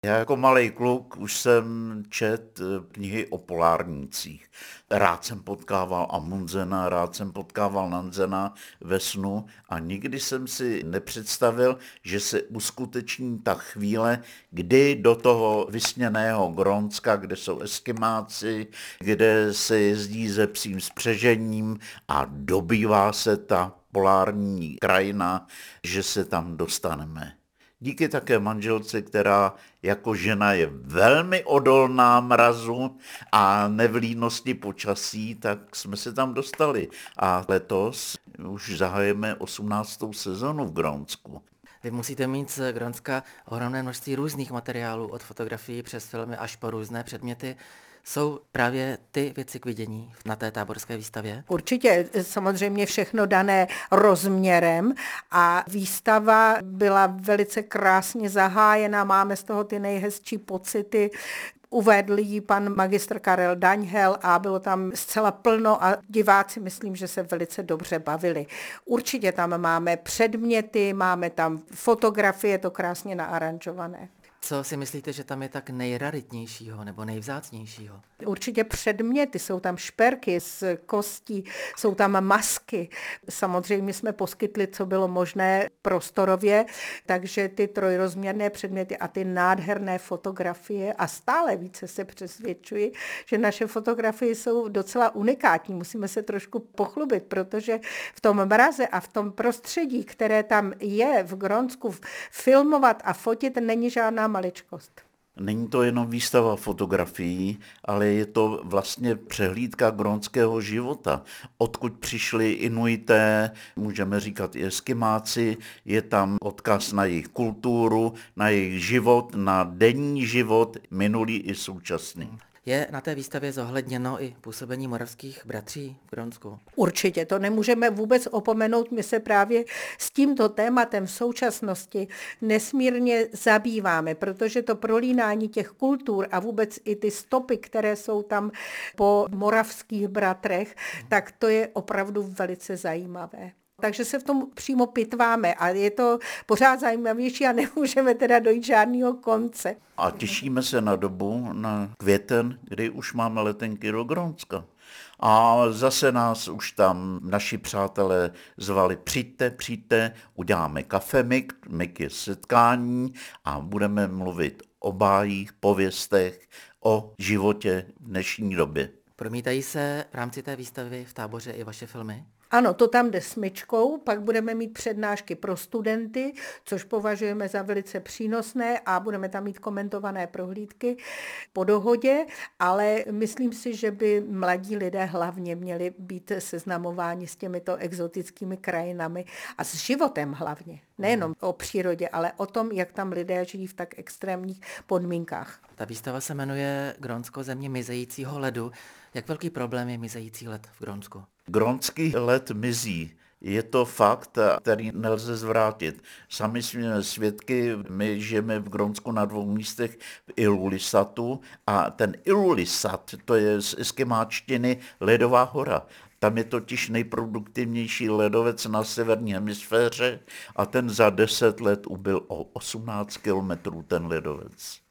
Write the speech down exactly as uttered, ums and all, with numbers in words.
Já jako malý kluk už jsem čet knihy o polárnících. Rád jsem potkával Amundsena, rád jsem potkával Nansena ve snu a nikdy jsem si nepředstavil, že se uskuteční ta chvíle, kdy do toho vysněného Grónska, kde jsou Eskimáci, kde se jezdí ze psím spřežením a dobývá se ta polární krajina, že se tam dostaneme. Díky také manželce, která jako žena je velmi odolná mrazu a nevlídnosti počasí, tak jsme se tam dostali. A letos už zahajeme osmnáctou sezonu v Grónsku. Vy musíte mít z Grónska ohromné množství různých materiálů, od fotografií přes filmy až po různé předměty. Jsou právě ty věci k vidění na té táborské výstavě? Určitě, samozřejmě všechno dané rozměrem a výstava byla velice krásně zahájena, máme z toho ty nejhezčí pocity. Uvedl ji pan magistr Karel Daňhel a bylo tam zcela plno a diváci myslím, že se velice dobře bavili. Určitě tam máme předměty, máme tam fotografie, je to krásně naaranžované. Co si myslíte, že tam je tak nejraritnějšího nebo nejvzácnějšího? Určitě předměty, jsou tam šperky z kostí, jsou tam masky. Samozřejmě jsme poskytli, co bylo možné prostorově, takže ty trojrozměrné předměty a ty nádherné fotografie a stále více se přesvědčuji, že naše fotografie jsou docela unikátní. Musíme se trošku pochlubit, protože v tom mraze a v tom prostředí, které tam je v Grónsku, filmovat a fotit není žádná maličkost. Není to jenom výstava fotografií, ale je to vlastně přehlídka grónského života. Odkud přišli Inuité, můžeme říkat i Eskimáci, je tam odkaz na jejich kulturu, na jejich život, na denní život, minulý i současný. Je na té výstavě zohledněno i působení moravských bratří v Grónsku? Určitě, to nemůžeme vůbec opomenout. My se právě s tímto tématem v současnosti nesmírně zabýváme, protože to prolínání těch kultur a vůbec i ty stopy, které jsou tam po moravských bratrech, tak to je opravdu velice zajímavé. Takže se v tom přímo pitváme a je to pořád zajímavější a nemůžeme teda dojít žádného konce. A těšíme se na dobu, na květen, kdy už máme letenky do Grónska. A zase nás už tam naši přátelé zvali, přijďte, přijďte, uděláme kafemik, mik je setkání a budeme mluvit o bájích, pověstech, o životě v dnešní době. Promítají se v rámci té výstavy v Táboře i vaše filmy? Ano, to tam jde smyčkou, pak budeme mít přednášky pro studenty, což považujeme za velice přínosné a budeme tam mít komentované prohlídky po dohodě, ale myslím si, že by mladí lidé hlavně měli být seznamováni s těmito exotickými krajinami a s životem hlavně. Nejenom o přírodě, ale o tom, jak tam lidé žijí v tak extrémních podmínkách. Ta výstava se jmenuje Grónsko, země mizejícího ledu. Jak velký problém je mizející led v Grónsku? Grónský led mizí. Je to fakt, který nelze zvrátit. Sami jsme svědky, my žijeme v Grónsku na dvou místech v Ilulissatu a ten Ilulissat, to je z eskimáčtiny ledová hora. Tam je totiž nejproduktivnější ledovec na severní hemisféře a ten za deset let ubyl o osmnáct kilometrů ten ledovec.